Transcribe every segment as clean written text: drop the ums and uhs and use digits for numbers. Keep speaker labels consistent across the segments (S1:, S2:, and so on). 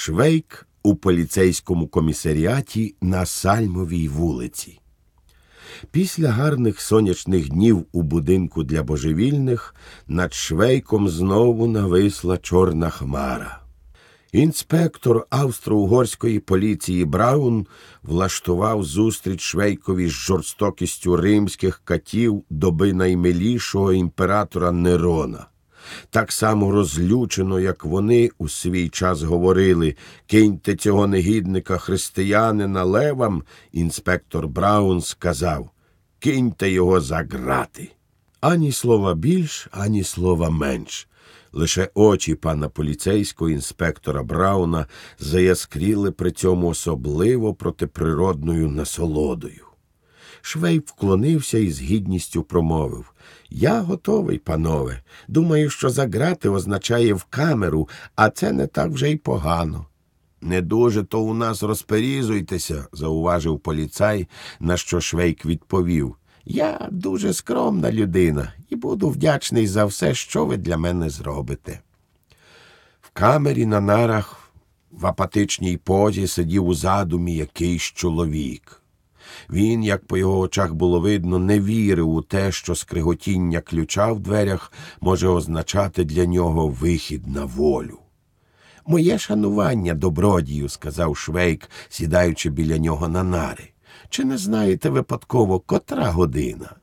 S1: Швейк у поліцейському комісаріаті на Сальмовій вулиці. Після гарних сонячних днів у будинку для божевільних над Швейком знову нависла чорна хмара. Інспектор австро-угорської поліції Браун влаштував зустріч Швейкові з жорстокістю римських катів доби наймилішого імператора Нерона. Так само розлючено, як вони у свій час говорили «Киньте цього негідника християнина левам», інспектор Браун сказав «Киньте його за грати». Ані слова більш, ані слова менш. Лише очі пана поліцейського інспектора Брауна заяскріли при цьому особливо протиприродною насолодою. Швейк вклонився і з гідністю промовив: «Я готовий, панове. Думаю, що за грати означає в камеру, а це не так вже й погано». «Не дуже то у нас розперізуйтеся», – зауважив поліцай, на що Швейк відповів: «Я дуже скромна людина і буду вдячний за все, що ви для мене зробите». В камері на нарах в апатичній позі сидів у задумі якийсь чоловік. Він, як по його очах було видно, не вірив у те, що скриготіння ключа в дверях може означати для нього вихід на волю. «Моє шанування, добродію», – сказав Швейк, сідаючи біля нього на нари. «Чи не знаєте випадково, котра година?»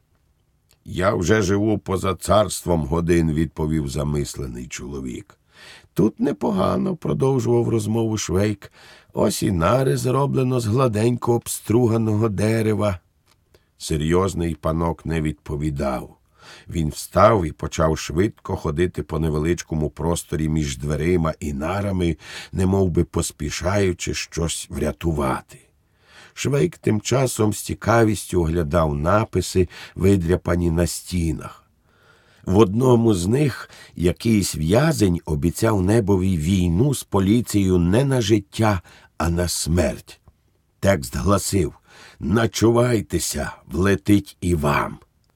S1: «Я вже живу поза царством годин», – відповів замислений чоловік. «Тут непогано», – продовжував розмову Швейк. «Ось і нари зроблено з гладенько обструганого дерева». Серйозний панок не відповідав. Він встав і почав швидко ходити по невеличкому просторі між дверима і нарами, немов би поспішаючи щось врятувати. Швейк тим часом з цікавістю оглядав написи, видряпані на стінах. В одному з них якийсь в'язень обіцяв небові війну з поліцією не на життя, а на смерть. Текст гласив: «Начувайтеся, влетить і вам».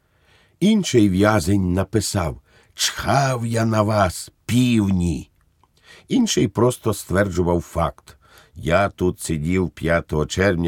S1: Інший в'язень написав: «Чхав я на вас, півні». Інший просто стверджував факт: «Я тут сидів 5 червня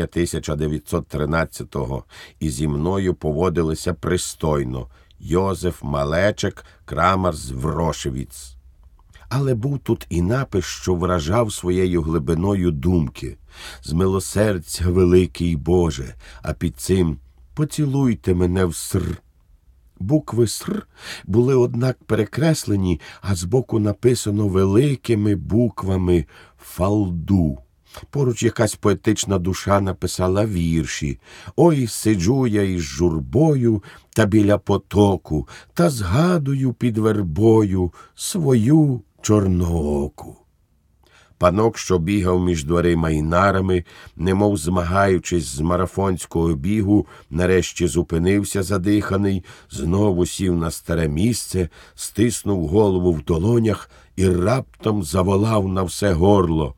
S1: 1913-го, і зі мною поводилися пристойно. Йозеф Малечек, Крамар з Врошевіц». Але був тут і напис, що вражав своєю глибиною думки: «Змилосердься, великий Боже», а під цим «Поцілуйте мене в ср». Букви «ср» були, однак, перекреслені, а збоку написано великими буквами «Фалду». Поруч якась поетична душа написала вірші: «Ой, сиджу я із журбою та біля потоку, та згадую під вербою свою чорнооку». Панок, що бігав між дверима і нарами, немов змагаючись з марафонського бігу, нарешті зупинився задиханий, знову сів на старе місце, стиснув голову в долонях і раптом заволав на все горло: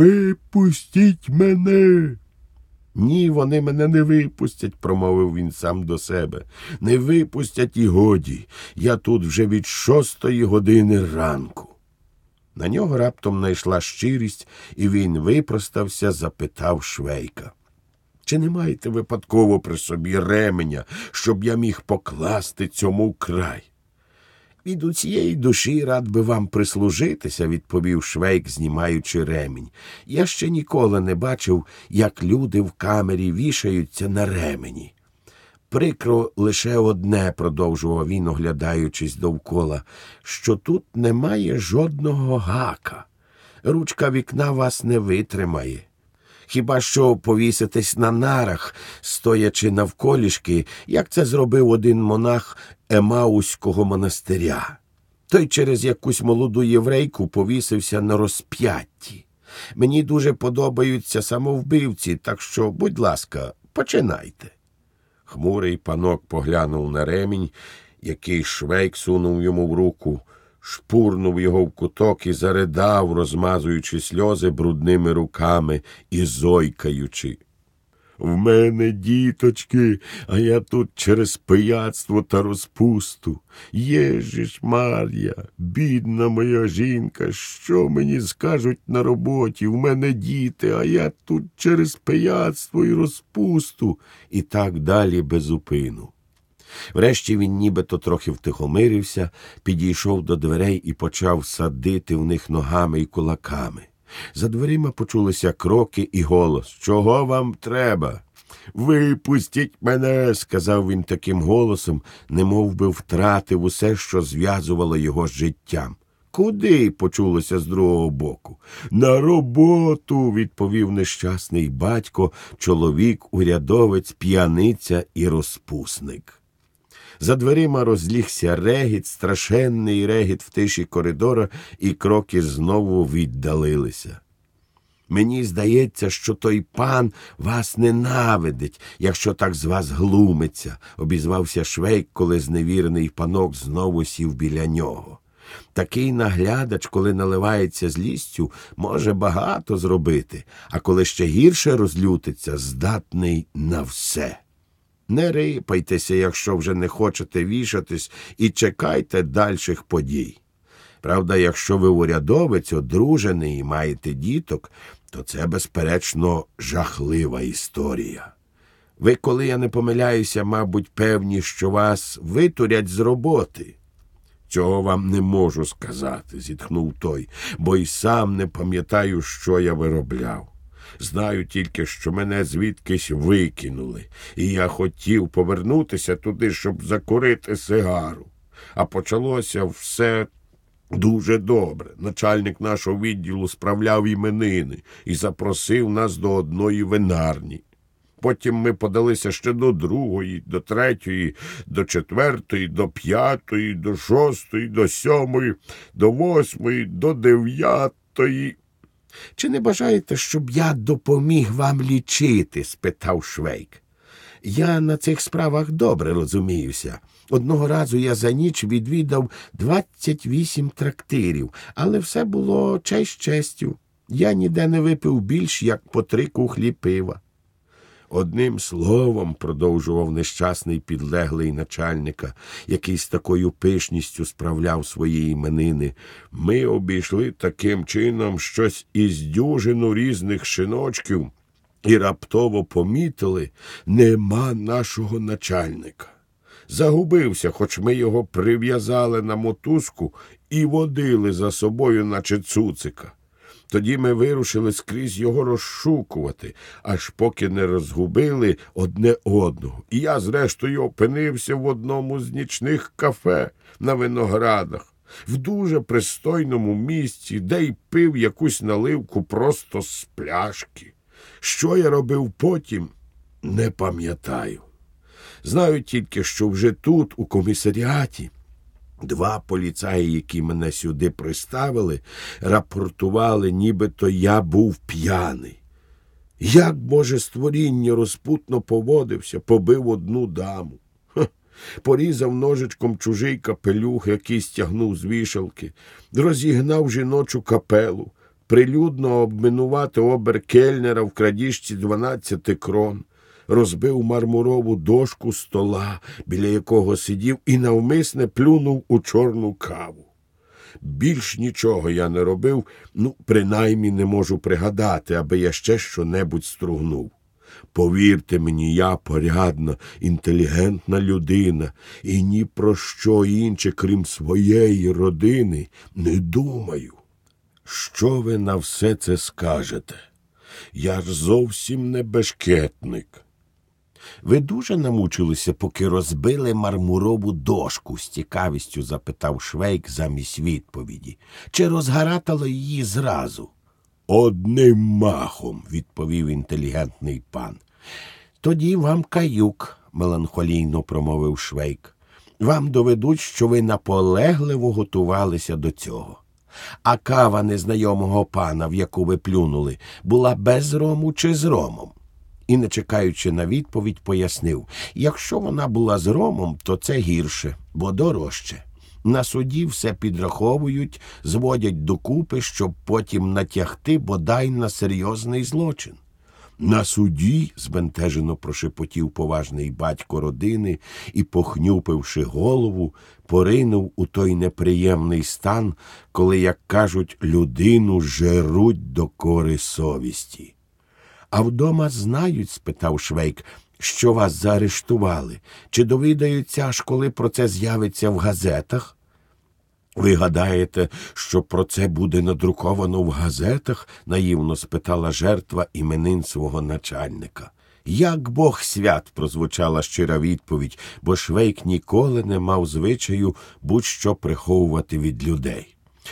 S1: «Випустіть мене!» «Ні, вони мене не випустять», – промовив він сам до себе. «Не випустять і годі. Я тут вже від 6-ї години ранку». На нього раптом найшла щирість, і він випростався, запитав Швейка: «Чи не маєте випадково при собі ременя, щоб я міг покласти цьому край?» «Від усієї душі рад би вам прислужитися», – відповів Швейк, знімаючи ремінь. «Я ще ніколи не бачив, як люди в камері вішаються на ремені». «Прикро лише одне», – продовжував він, оглядаючись довкола, – «що тут немає жодного гака. Ручка вікна вас не витримає. Хіба що повіситесь на нарах, стоячи навколішки, як це зробив один монах Емауського монастиря. Той через якусь молоду єврейку повісився на розп'ятті. Мені дуже подобаються самовбивці, так що, будь ласка, починайте». Хмурий панок поглянув на ремінь, який Швейк сунув йому в руку, шпурнув його в куток і заридав, розмазуючи сльози брудними руками і зойкаючи: В мене діточки, а я тут через пияцтво та розпусту. Єжиш, Мар'я, бідна моя жінка, що мені скажуть на роботі? В мене діти, а я тут через пияцтво і розпусту. І так далі без упину. Врешті він нібито трохи втихомирився, підійшов до дверей і почав садити в них ногами і кулаками. За дверима почулися кроки і голос. «Чого вам треба?» «Випустіть мене», – сказав він таким голосом, немов би втратив усе, що зв'язувало його з життям. «Куди?» – почулося з другого боку. «На роботу», – відповів нещасний батько, чоловік, урядовець, п'яниця і розпусник. За дверима розлігся регіт, страшенний регіт в тиші коридора, і кроки знову віддалилися. «Мені здається, що той пан вас ненавидить, якщо так з вас глумиться», – обізвався Швейк, коли зневірений панок знову сів біля нього. «Такий наглядач, коли наливається злістю, може багато зробити, а коли ще гірше розлютиться, здатний на все. Не рипайтеся, якщо вже не хочете вішатись, і чекайте дальших подій. Правда, якщо ви урядовець, одружений і маєте діток, то це, безперечно, жахлива історія. Ви, коли я не помиляюся, мабуть, певні, що вас витурять з роботи». «Цього вам не можу сказати», – зітхнув той, «бо й сам не пам'ятаю, що я виробляв. Знаю тільки, що мене звідкись викинули, і я хотів повернутися туди, щоб закурити сигару. А почалося все дуже добре. Начальник нашого відділу справляв іменини і запросив нас до одної винарні. Потім ми подалися ще до другої, до третьої, до четвертої, до п'ятої, до шостої, до сьомої, до восьмої, до дев'ятої». «Чи не бажаєте, щоб я допоміг вам лічити?» – спитав Швейк. «Я на цих справах добре розуміюся. Одного разу я за ніч відвідав 28 трактирів, але все було честь честю. Я ніде не випив більш, як по 3 кухлі пива». «Одним словом», – продовжував нещасний підлеглий начальника, який з такою пишністю справляв свої іменини, «ми обійшли таким чином щось із дюжину різних шиночків і раптово помітили, нема нашого начальника. Загубився, хоч ми його прив'язали на мотузку і водили за собою, наче цуцика. Тоді ми вирушили скрізь його розшукувати, аж поки не розгубили одне одного. І я, зрештою, опинився в одному з нічних кафе на Виноградах, в дуже пристойному місці, де й пив якусь наливку просто з пляшки. Що я робив потім, не пам'ятаю. Знаю тільки, що вже тут, у комісаріаті, 2 поліцаї, які мене сюди приставили, рапортували, нібито я був п'яний. Як Боже створіння розпутно поводився, побив одну даму. Порізав ножичком чужий капелюх, який стягнув з вішалки, розігнав жіночу капелу, прилюдно обминувати обер-кельнера в крадіжці 12 крон, розбив мармурову дошку стола, біля якого сидів, і навмисне плюнув у чорну каву. Більш нічого я не робив, принаймні не можу пригадати, аби я ще що-небудь стругнув. Повірте мені, я порядна, інтелігентна людина, і ні про що інше, крім своєї родини, не думаю. Що ви на все це скажете? Я ж зовсім не бешкетник». «Ви дуже намучилися, поки розбили мармурову дошку?» – з цікавістю запитав Швейк замість відповіді. «Чи розгаратало її зразу?» «Одним махом», – відповів інтелігентний пан. «Тоді вам каюк», – меланхолійно промовив Швейк. «Вам доведуть, що ви наполегливо готувалися до цього. А кава незнайомого пана, в яку ви плюнули, була без рому чи з ромом?» І, не чекаючи на відповідь, пояснив, якщо вона була з ромом, то це гірше, бо дорожче. На суді все підраховують, зводять докупи, щоб потім натягти бодай на серйозний злочин. На суді, збентежено прошепотів поважний батько родини і, похнюпивши голову, поринув у той неприємний стан, коли, як кажуть, людину жеруть до кори совісті. «А вдома знають, – спитав Швейк, – що вас заарештували? Чи довідаються, аж коли про це з'явиться в газетах?» «Ви гадаєте, що про це буде надруковано в газетах?» – наївно спитала жертва іменин свого начальника. «Як Бог свят!» – прозвучала щира відповідь, бо Швейк ніколи не мав звичаю будь-що приховувати від людей.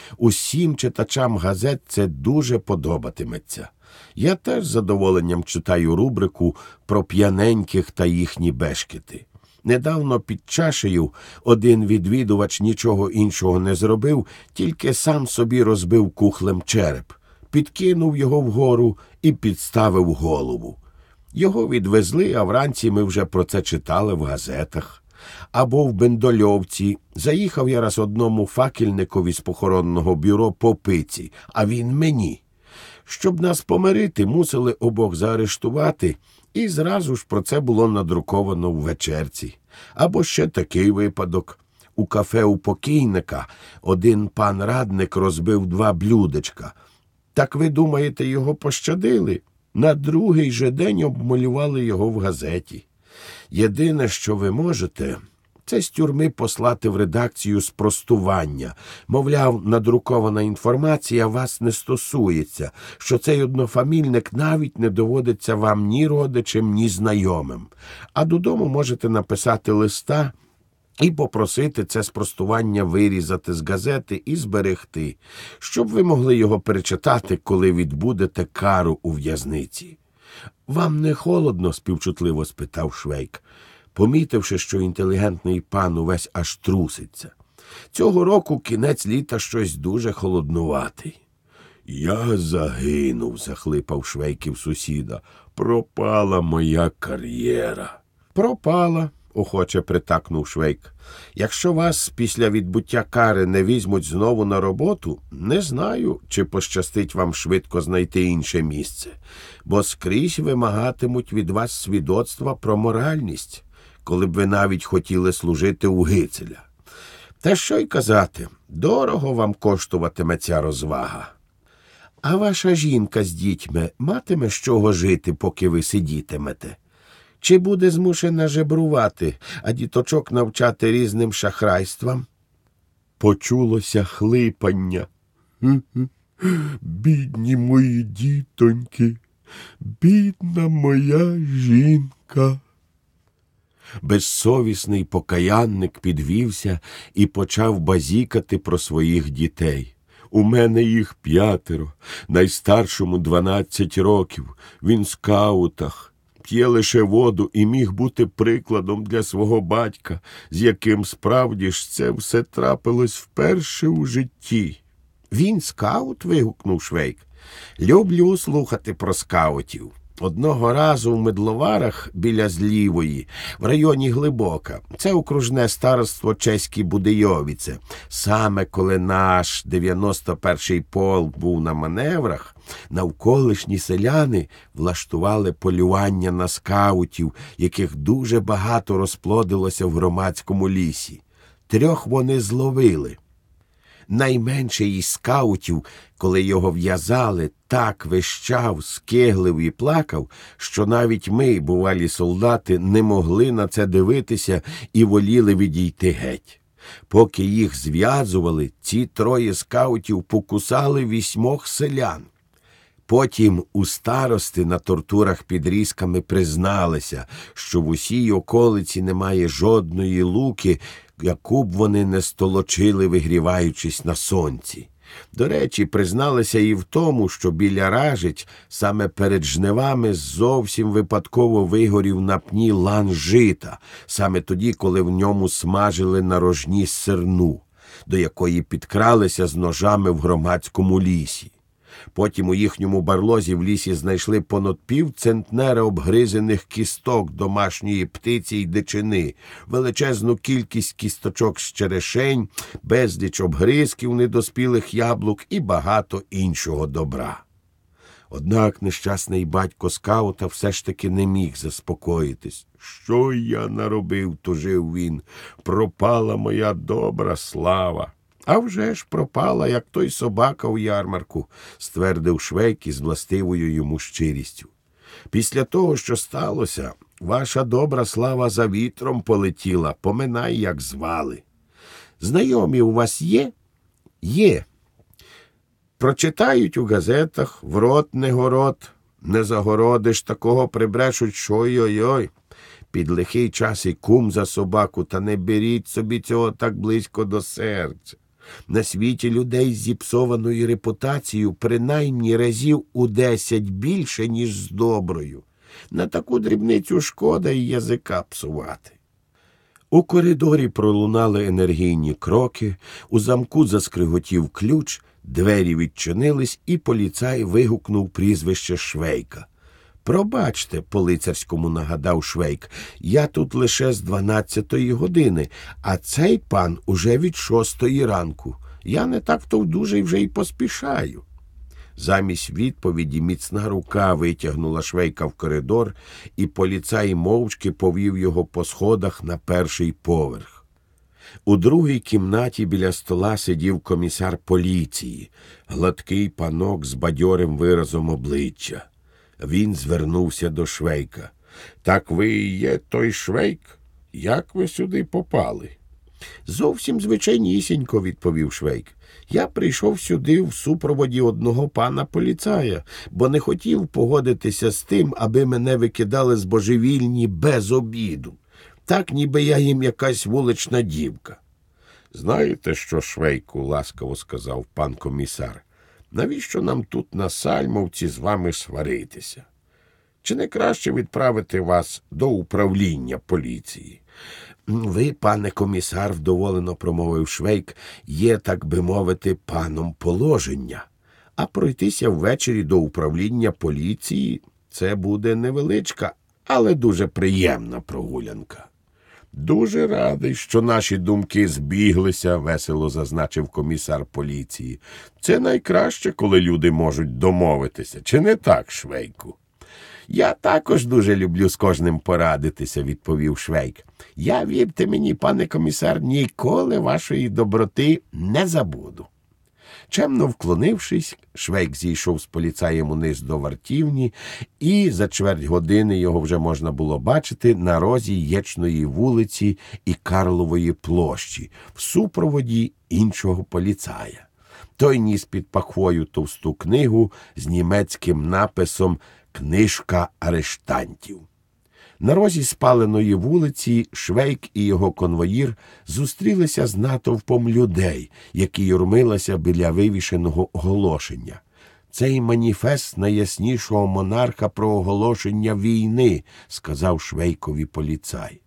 S1: «Усім читачам газет це дуже подобатиметься. Я теж з задоволенням читаю рубрику про п'яненьких та їхні бешкети. Недавно під чашею один відвідувач нічого іншого не зробив, тільки сам собі розбив кухлем череп, підкинув його вгору і підставив голову. Його відвезли, а вранці ми вже про це читали в газетах. Або в Бендольовці. Заїхав я раз одному факельникові з похоронного бюро по пиці, а він мені. Щоб нас помирити, мусили обох заарештувати, і зразу ж про це було надруковано в вечерці. Або ще такий випадок. У кафе у покійника один пан радник розбив 2 блюдечка. Так ви думаєте, його пощадили? На другий же день обмалювали його в газеті. Єдине, що ви можете, це з тюрми послати в редакцію спростування. Мовляв, надрукована інформація вас не стосується, що цей однофамільник навіть не доводиться вам ні родичем, ні знайомим. А додому можете написати листа і попросити це спростування вирізати з газети і зберегти, щоб ви могли його перечитати, коли відбудете кару у в'язниці. «Вам не холодно?» – співчутливо спитав Швейк, помітивши, що інтелігентний пан увесь аж труситься. «Цього року кінець літа щось дуже холоднуватий». «Я загинув», – захлипав Швейків сусіда. «Пропала моя кар'єра». «Пропала», – охоче притакнув Швейк. «Якщо вас після відбуття кари не візьмуть знову на роботу, не знаю, чи пощастить вам швидко знайти інше місце, бо скрізь вимагатимуть від вас свідоцтва про моральність, коли б ви навіть хотіли служити у Гицеля. Та що й казати, дорого вам коштуватиме ця розвага. А ваша жінка з дітьми матиме з чого жити, поки ви сидітимете? Чи буде змушена жебрувати, а діточок навчати різним шахрайствам?» Почулося хлипання. «Бідні мої дітоньки, бідна моя жінка». Безсовісний покаянник підвівся і почав базікати про своїх дітей. «У мене їх 5, найстаршому 12 років, він в скаутах. П'є лише воду і міг бути прикладом для свого батька, з яким справді ж це все трапилось вперше у житті». «Він скаут?» – вигукнув Швейк. «Люблю слухати про скаутів. Одного разу в Медловарах біля Злівої, в районі Глибока, це окружне староство Чеські Будийовіце, саме коли наш 91-й полк був на маневрах, навколишні селяни влаштували полювання на скаутів, яких дуже багато розплодилося в громадському лісі. 3 вони зловили. Найменший із скаутів, коли його в'язали, так вищав, скиглив і плакав, що навіть ми, бувалі солдати, не могли на це дивитися і воліли відійти геть. Поки їх зв'язували, ці 3 скаутів покусали 8 селян. Потім у старости на тортурах під Різками призналися, що в усій околиці немає жодної луки, яку б вони не столочили, вигріваючись на сонці. До речі, призналися і в тому, що біля Ражич саме перед жнивами зовсім випадково вигорів на пні лан жита, саме тоді, коли в ньому смажили на рожні сирну, до якої підкралися з ножами в громадському лісі. Потім у їхньому барлозі в лісі знайшли понад 0,5 центнера обгризених кісток домашньої птиці й дичини, величезну кількість кісточок з черешень, безліч обгризків недоспілих яблук і багато іншого добра. Однак нещасний батько скаута все ж таки не міг заспокоїтись. «Що я наробив?» – тужив він. «Пропала моя добра слава». «А вже ж пропала, як той собака у ярмарку», – ствердив Швейк із властивою йому щирістю. «Після того, що сталося, ваша добра слава за вітром полетіла, поминай, як звали. Знайомі у вас є?» «Є. Прочитають у газетах, в рот не город, не загородиш, такого прибрешуть, що ой-ой-ой. Під лихий час і кум за собаку, та не беріть собі цього так близько до серця. На світі людей з зіпсованою репутацією принаймні разів у 10 більше, ніж з доброю. На таку дрібницю шкода і язика псувати». У коридорі пролунали енергійні кроки, у замку заскриготів ключ, двері відчинились, і поліцай вигукнув прізвище Швейка. «Пробачте», – по-лицарському нагадав Швейк, – «я тут лише з 12-ї години, а цей пан уже від 6-ї ранку. Я не так-то дуже вже й поспішаю». Замість відповіді міцна рука витягнула Швейка в коридор, і поліцай мовчки повів його по сходах на 1-й поверх. У другій кімнаті біля стола сидів комісар поліції, гладкий панок з бадьорим виразом обличчя. Він звернувся до Швейка. «Так ви і є той Швейк? Як ви сюди попали?» «Зовсім звичайнісінько», – відповів Швейк. «Я прийшов сюди в супроводі одного пана поліцая, бо не хотів погодитися з тим, аби мене викидали з божевільні без обіду. Так, ніби я їм якась вулична дівка». «Знаєте що, Швейку?» – ласкаво сказав пан комісар. «Навіщо нам тут на Сальмовці з вами сваритися? Чи не краще відправити вас до управління поліції?» «Ви, пане комісар, – вдоволено промовив Швейк, – є, так би мовити, паном положення. А пройтися ввечері до управління поліції – це буде невеличка, але дуже приємна прогулянка». «Дуже радий, що наші думки збіглися», – весело зазначив комісар поліції. «Це найкраще, коли люди можуть домовитися. Чи не так, Швейку?» «Я також дуже люблю з кожним порадитися», – відповів Швейк. «Я, вірте мені, пане комісар, ніколи вашої доброти не забуду». Чемно вклонившись, Швейк зійшов з поліцаєм униз до вартівні, і за чверть години його вже можна було бачити на розі Єчної вулиці і Карлової площі в супроводі іншого поліцая. Той ніс під пахвою товсту книгу з німецьким написом «Книжка арештантів». На розі спаленої вулиці Швейк і його конвоїр зустрілися з натовпом людей, які юрмилися біля вивішеного оголошення. «Цей маніфест найяснішого монарха про оголошення війни», – сказав Швейкові поліцай.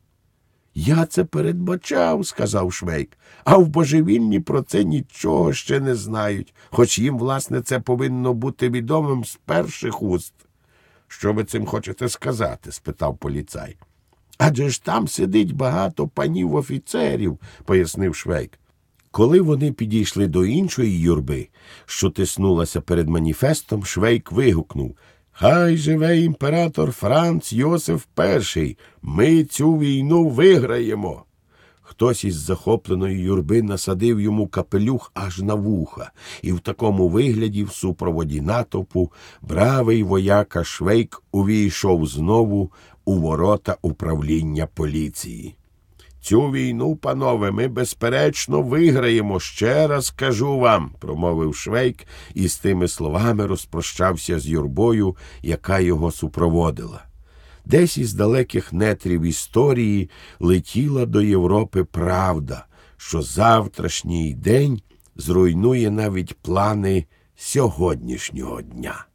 S1: «Я це передбачав», – сказав Швейк, – «а в божевільні про це нічого ще не знають, хоч їм, власне, це повинно бути відомим з перших уст». «Що ви цим хочете сказати?» – спитав поліцай. «Адже ж там сидить багато панів-офіцерів», – пояснив Швейк. Коли вони підійшли до іншої юрби, що тиснулася перед маніфестом, Швейк вигукнув: «Хай живе імператор Франц Йосиф І! Ми цю війну виграємо!» Хтось із захопленої юрби насадив йому капелюх аж на вуха, і в такому вигляді, в супроводі натовпу, бравий вояка Швейк увійшов знову у ворота управління поліції. «Цю війну, панове, ми, безперечно, виграємо, ще раз кажу вам», – промовив Швейк і з тими словами розпрощався з юрбою, яка його супроводила. Десь із далеких нетрів історії летіла до Європи правда, що завтрашній день зруйнує навіть плани сьогоднішнього дня.